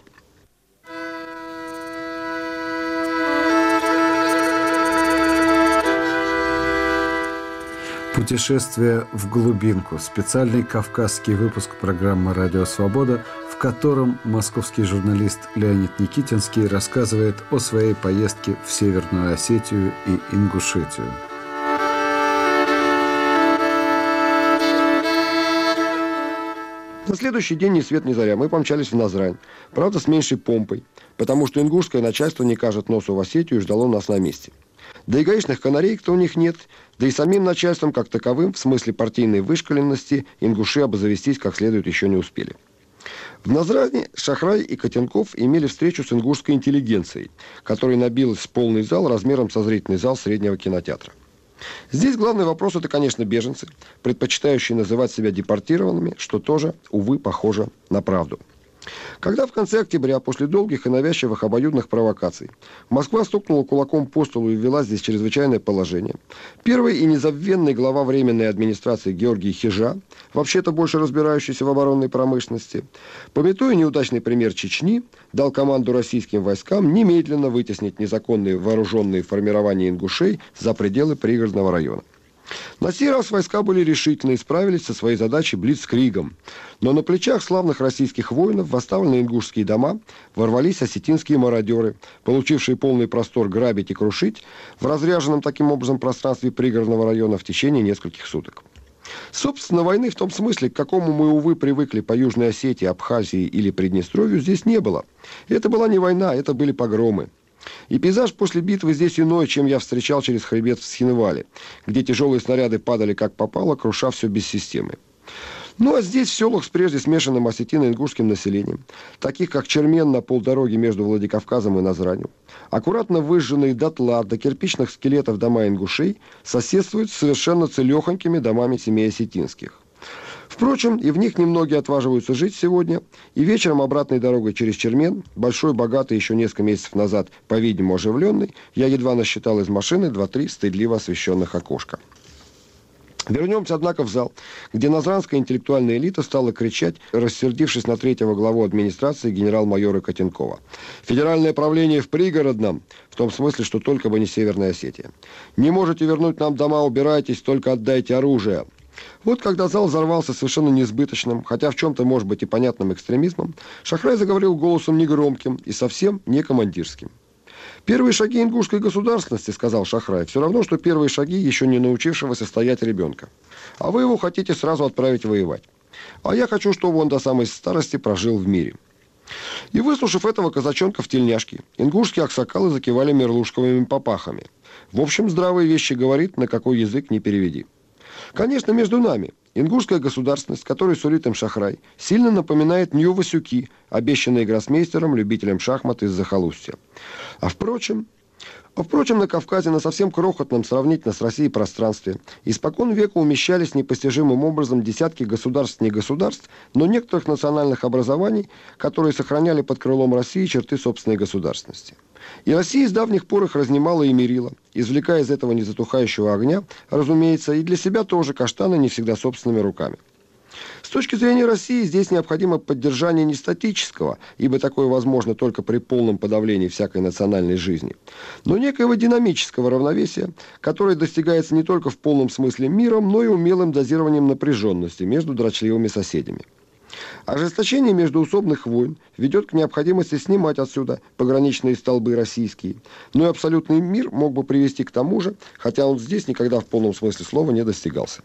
Путешествие в глубинку. Специальный кавказский выпуск программы «Радио Свобода», в котором московский журналист Леонид Никитинский рассказывает о своей поездке в Северную Осетию и Ингушетию. На следующий день ни свет ни заря мы помчались в Назрань, правда с меньшей помпой, потому что ингушское начальство не кажет носу в Осетию и ждало нас на месте. Да и гаишных канареек-то у них нет, да и самим начальством как таковым, в смысле партийной вышколенности, ингуши обзавестись как следует еще не успели. В Назране Шахрай и Котенков имели встречу с ингушской интеллигенцией, которая набилась в полный зал размером со зрительный зал среднего кинотеатра. Здесь главный вопрос – это, конечно, беженцы, предпочитающие называть себя депортированными, что тоже, увы, похоже на правду. Когда в конце октября, после долгих и навязчивых обоюдных провокаций, Москва стукнула кулаком по столу и ввела здесь чрезвычайное положение, первый и незабвенный глава Временной администрации Георгий Хижа, вообще-то больше разбирающийся в оборонной промышленности, памятуя неудачный пример Чечни, дал команду российским войскам немедленно вытеснить незаконные вооруженные формирования ингушей за пределы пригородного района. На сей раз войска были решительны и справились со своей задачей блицкригом. Но на плечах славных российских воинов в оставленные ингушские дома ворвались осетинские мародеры, получившие полный простор грабить и крушить в разряженном таким образом пространстве пригородного района в течение нескольких суток. Собственно, войны в том смысле, к какому мы, увы, привыкли по Южной Осетии, Абхазии или Приднестровью, здесь не было. Это была не война, это были погромы. И пейзаж после битвы здесь иной, чем я встречал через хребет в Схинвале, где тяжелые снаряды падали как попало, круша все без системы. Ну а здесь, в селах с прежде смешанным осетино-ингушским населением, таких как Чермен на полдороги между Владикавказом и Назранью, аккуратно выжженные дотла до кирпичных скелетов дома ингушей соседствуют с совершенно целехонькими домами семей осетинских. Впрочем, и в них немногие отваживаются жить сегодня, и вечером обратной дорогой через Чермен, большой, богатый, еще несколько месяцев назад, по-видимому, оживленный, я едва насчитал из машины два-три стыдливо освещенных окошка. Вернемся, однако, в зал, где назранская интеллектуальная элита стала кричать, рассердившись на третьего главу администрации генерал-майора Котенкова. «Федеральное правление в пригородном», в том смысле, что только бы не Северная Осетия. «Не можете вернуть нам дома, убирайтесь, только отдайте оружие». Вот когда зал взорвался совершенно несбыточным, хотя в чем-то, может быть, и понятным экстремизмом, Шахрай заговорил голосом негромким и совсем не командирским. «Первые шаги ингушской государственности, — сказал Шахрай, — все равно, что первые шаги еще не научившегося стоять ребенка. А вы его хотите сразу отправить воевать. А я хочу, чтобы он до самой старости прожил в мире». И выслушав этого казачонка в тельняшке, ингушские аксакалы закивали мерлушковыми попахами. В общем, здравые вещи говорит, на какой язык не переведи. Конечно, между нами ингушская государственность, которую сулит им Шахрай, сильно напоминает Нью-Васюки, обещанные гроссмейстером, любителем шахмат из захолустья. А впрочем... А впрочем, на Кавказе, на совсем крохотном сравнительно с Россией пространстве, испокон века умещались непостижимым образом десятки государств не государств, но некоторых национальных образований, которые сохраняли под крылом России черты собственной государственности. И Россия с давних пор их разнимала и мирила, извлекая из этого незатухающего огня, разумеется, и для себя тоже каштаны не всегда собственными руками. С точки зрения России здесь необходимо поддержание не статического, ибо такое возможно только при полном подавлении всякой национальной жизни, но некоего динамического равновесия, которое достигается не только в полном смысле миром, но и умелым дозированием напряженности между дрочливыми соседями. Ожесточение междоусобных войн ведет к необходимости снимать отсюда пограничные столбы российские, но и абсолютный мир мог бы привести к тому же, хотя он здесь никогда в полном смысле слова не достигался.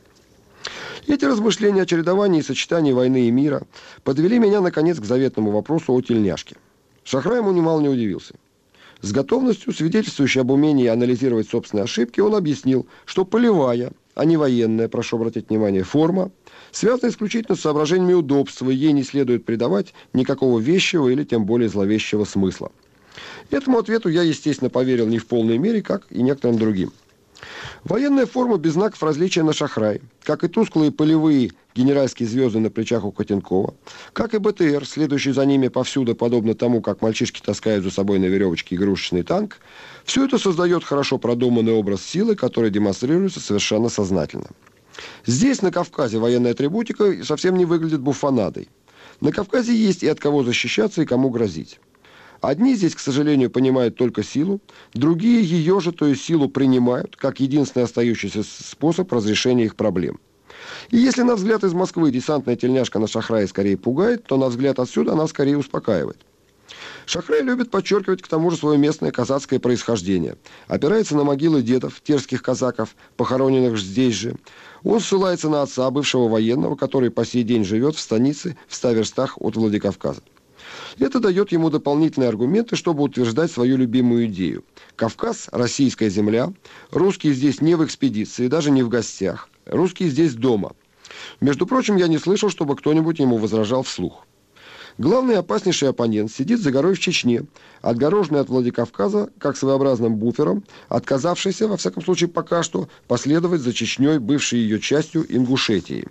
Эти размышления о чередовании и сочетании войны и мира подвели меня, наконец, к заветному вопросу о тельняшке. Шахрай ему немало не удивился. С готовностью, свидетельствующей об умении анализировать собственные ошибки, он объяснил, что полевая, а не военная, прошу обратить внимание, форма, связана исключительно с соображениями удобства, и ей не следует придавать никакого вещего или тем более зловещего смысла. Этому ответу я, естественно, поверил не в полной мере, как и некоторым другим. Военная форма без знаков различия на Шахрае, как и тусклые полевые генеральские звезды на плечах у Котенкова, как и БТР, следующий за ними повсюду, подобно тому, как мальчишки таскают за собой на веревочке игрушечный танк, все это создает хорошо продуманный образ силы, который демонстрируется совершенно сознательно. Здесь, на Кавказе, военная атрибутика совсем не выглядит буфонадой. На Кавказе есть и от кого защищаться, и кому грозить. Одни здесь, к сожалению, понимают только силу, другие ее же, то есть силу, принимают, как единственный остающийся способ разрешения их проблем. И если на взгляд из Москвы десантная тельняшка на Шахрае скорее пугает, то на взгляд отсюда она скорее успокаивает. Шахрай любит подчеркивать к тому же свое местное казацкое происхождение. Опирается на могилы дедов, терских казаков, похороненных здесь же. Он ссылается на отца, бывшего военного, который по сей день живет в станице в ста верстах от Владикавказа. Это дает ему дополнительные аргументы, чтобы утверждать свою любимую идею. Кавказ – российская земля, русские здесь не в экспедиции, даже не в гостях, русские здесь дома. Между прочим, я не слышал, чтобы кто-нибудь ему возражал вслух. Главный и опаснейший оппонент сидит за горой в Чечне, отгороженный от Владикавказа как своеобразным буфером, отказавшийся, во всяком случае пока что, последовать за Чечней, бывшей ее частью Ингушетии.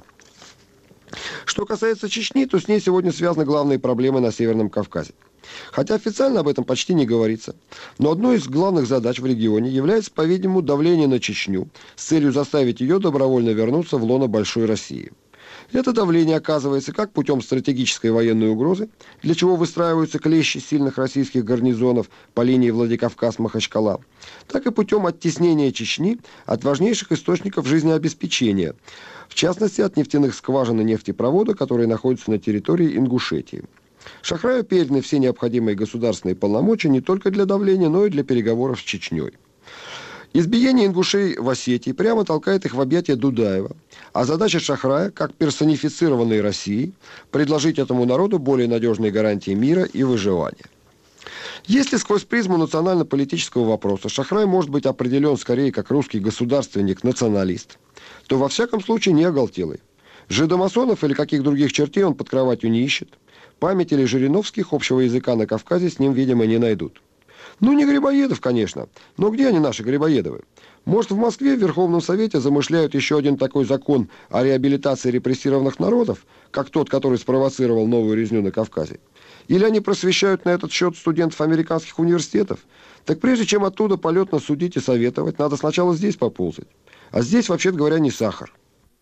Что касается Чечни, то с ней сегодня связаны главные проблемы на Северном Кавказе. Хотя официально об этом почти не говорится, но одной из главных задач в регионе является, по-видимому, давление на Чечню с целью заставить ее добровольно вернуться в лоно Большой России. Это давление оказывается как путем стратегической военной угрозы, для чего выстраиваются клещи сильных российских гарнизонов по линии Владикавказ-Махачкала, так и путем оттеснения Чечни от важнейших источников жизнеобеспечения, в частности от нефтяных скважин и нефтепровода, которые находятся на территории Ингушетии. Шахраю переданы все необходимые государственные полномочия не только для давления, но и для переговоров с Чечней. Избиение ингушей в Осетии прямо толкает их в объятия Дудаева, а задача Шахрая, как персонифицированной России, предложить этому народу более надежные гарантии мира и выживания. Если сквозь призму национально-политического вопроса Шахрай может быть определен скорее как русский государственник-националист, то во всяком случае не оголтелый. Жидомасонов или каких других чертей он под кроватью не ищет. Памятели Жириновских общего языка на Кавказе с ним, видимо, не найдут. Ну, не Грибоедов, конечно, но где они, наши Грибоедовы? Может, в Москве в Верховном Совете замышляют еще один такой закон о реабилитации репрессированных народов, как тот, который спровоцировал новую резню на Кавказе? Или они просвещают на этот счет студентов американских университетов? Так прежде чем оттуда полетно судить и советовать, надо сначала здесь поползать. А здесь, вообще-то говоря, не сахар.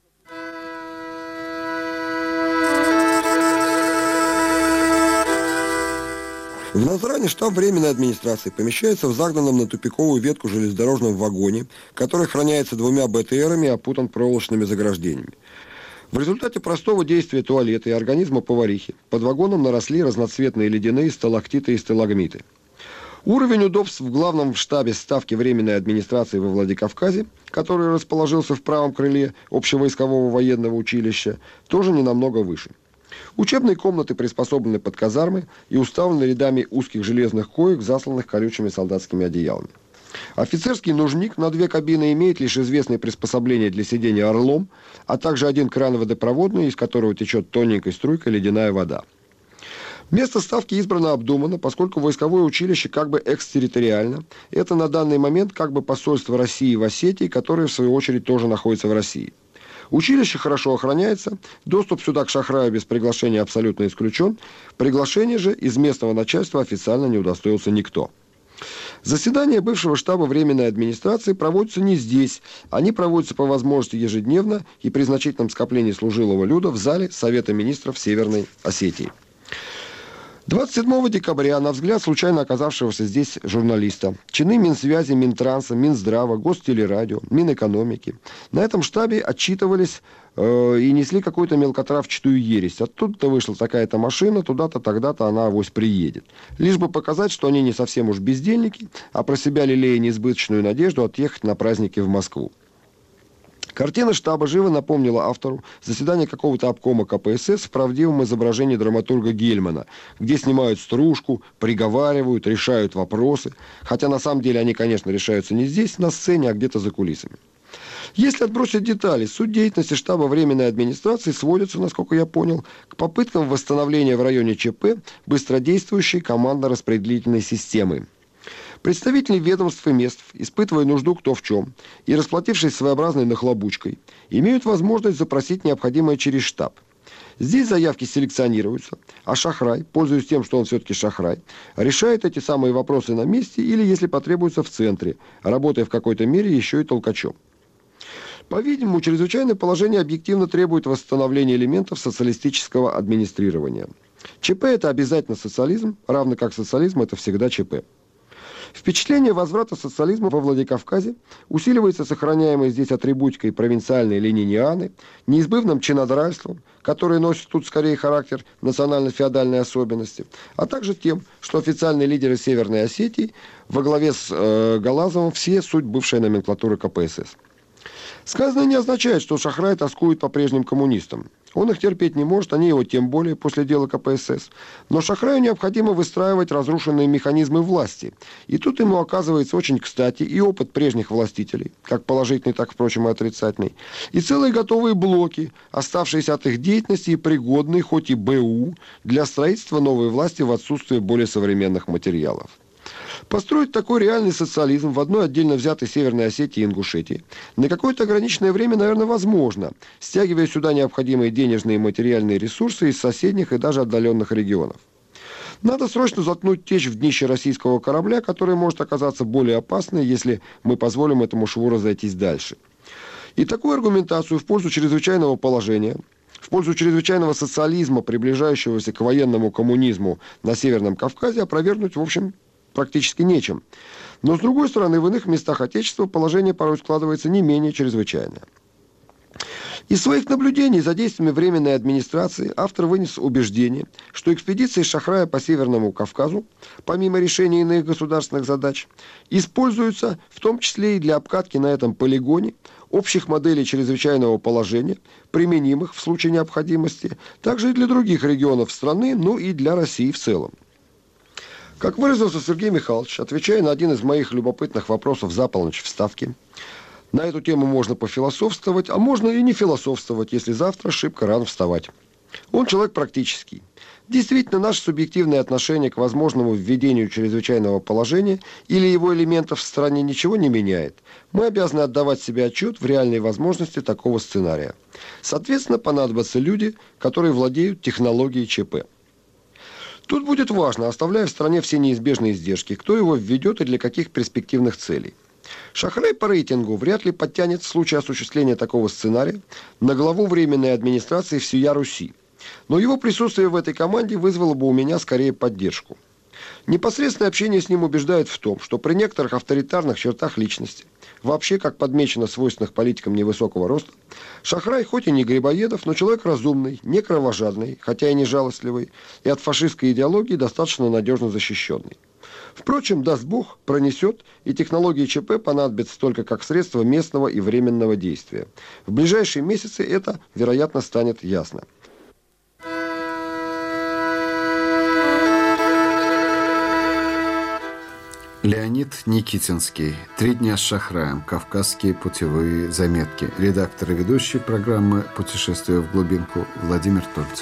В Назране штаб Временной администрации помещается в загнанном на тупиковую ветку железнодорожном вагоне, который охраняется двумя БТРами и опутан проволочными заграждениями. В результате простого действия туалета и организма поварихи под вагоном наросли разноцветные ледяные сталактиты и сталагмиты. Уровень удобств в главном штабе ставки Временной администрации во Владикавказе, который расположился в правом крыле общевойскового военного училища, тоже не намного выше. Учебные комнаты приспособлены под казармы и уставлены рядами узких железных коек, засланных колючими солдатскими одеялами. Офицерский нужник на две кабины имеет лишь известные приспособления для сидения орлом, а также один кран водопроводный, из которого течет тоненькой струйкой ледяная вода. Место ставки избрано обдуманно, поскольку войсковое училище как бы экстерриториально. Это на данный момент как бы посольство России в Осетии, которое в свою очередь тоже находится в России. Училище хорошо охраняется, доступ сюда к Шахраю без приглашения абсолютно исключен, приглашение же из местного начальства официально не удостоился никто. Заседания бывшего штаба Временной администрации проводятся не здесь, они проводятся по возможности ежедневно и при значительном скоплении служилого люда в зале Совета министров Северной Осетии. двадцать седьмого декабря, на взгляд случайно оказавшегося здесь журналиста, чины Минсвязи, Минтранса, Минздрава, Гостелерадио, Минэкономики на этом штабе отчитывались э, и несли какую-то мелкотравчатую ересь. Оттуда-то вышла такая-то машина, туда-то, тогда-то она авось приедет. Лишь бы показать, что они не совсем уж бездельники, а про себя лелея несбыточную надежду отъехать на праздники в Москву. Картина штаба живо напомнила автору заседание какого-то обкома ка пэ эс эс в правдивом изображении драматурга Гельмана, где снимают стружку, приговаривают, решают вопросы, хотя на самом деле они, конечно, решаются не здесь, на сцене, а где-то за кулисами. Если отбросить детали, суть деятельности штаба Временной администрации сводится, насколько я понял, к попыткам восстановления в районе ЧП быстродействующей командно-распределительной системы. Представители ведомств и мест, испытывая нужду кто в чем и расплатившись своеобразной нахлобучкой, имеют возможность запросить необходимое через штаб. Здесь заявки селекционируются, а Шахрай, пользуясь тем, что он все-таки Шахрай, решает эти самые вопросы на месте или, если потребуется, в центре, работая в какой-то мере еще и толкачом. По-видимому, чрезвычайное положение объективно требует восстановления элементов социалистического администрирования. ЧП – это обязательно социализм, равно как социализм – это всегда ЧП. Впечатление возврата социализма во Владикавказе усиливается сохраняемой здесь атрибутикой провинциальной ленинианы, неизбывным чинодральством, которое носит тут скорее характер национально-феодальной особенности, а также тем, что официальные лидеры Северной Осетии во главе с э, Галазовым все суть бывшей номенклатуры ка пэ эс эс. Сказанное не означает, что Шахрай тоскует по прежним коммунистам. Он их терпеть не может, они его тем более после дела ка пэ эс эс. Но Шахраю необходимо выстраивать разрушенные механизмы власти. И тут ему оказывается очень кстати и опыт прежних властителей, как положительный, так, впрочем, и отрицательный, и целые готовые блоки, оставшиеся от их деятельности и пригодные, хоть и бэ у, для строительства новой власти в отсутствие более современных материалов. Построить такой реальный социализм в одной отдельно взятой Северной Осетии и Ингушетии на какое-то ограниченное время, наверное, возможно, стягивая сюда необходимые денежные и материальные ресурсы из соседних и даже отдаленных регионов. Надо срочно заткнуть течь в днище российского корабля, которая может оказаться более опасной, если мы позволим этому шву разойтись дальше. И такую аргументацию в пользу чрезвычайного положения, в пользу чрезвычайного социализма, приближающегося к военному коммунизму на Северном Кавказе, опровергнуть, в общем, практически нечем. Но, с другой стороны, в иных местах Отечества положение порой складывается не менее чрезвычайное. Из своих наблюдений за действиями Временной администрации автор вынес убеждение, что экспедиции Шахрая по Северному Кавказу, помимо решения иных государственных задач, используются в том числе и для обкатки на этом полигоне общих моделей чрезвычайного положения, применимых в случае необходимости, также и для других регионов страны, ну и для России в целом. Как выразился Сергей Михайлович, отвечая на один из моих любопытных вопросов за полночь в Ставке, на эту тему можно пофилософствовать, а можно и не философствовать, если завтра шибко рано вставать. Он человек практический. Действительно, наше субъективное отношение к возможному введению чрезвычайного положения или его элементов в стране ничего не меняет. Мы обязаны отдавать себе отчет в реальной возможности такого сценария. Соответственно, понадобятся люди, которые владеют технологией ЧП. Тут будет важно, оставляя в стране все неизбежные издержки, кто его введет и для каких перспективных целей. Шахрай по рейтингу вряд ли подтянет в случае осуществления такого сценария на главу Временной администрации всея Руси. Но его присутствие в этой команде вызвало бы у меня скорее поддержку. Непосредственное общение с ним убеждает в том, что при некоторых авторитарных чертах личности, вообще, как подмечено, свойственных политикам невысокого роста, Шахрай хоть и не Грибоедов, но человек разумный, не кровожадный, хотя и не жалостливый, и от фашистской идеологии достаточно надежно защищенный. Впрочем, даст Бог, пронесет, и технологии ЧП понадобятся только как средство местного и временного действия. В ближайшие месяцы это, вероятно, станет ясно. Леонид Никитинский. «Три дня с Шахраем. Кавказские путевые заметки». Редактор и ведущий программы «Путешествие в глубинку» Владимир Тольц.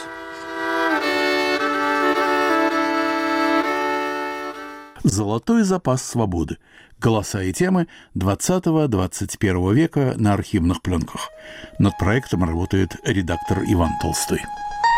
Золотой запас свободы. Голоса и темы двадцатого-двадцать первого века на архивных пленках. Над проектом работает редактор Иван Толстой.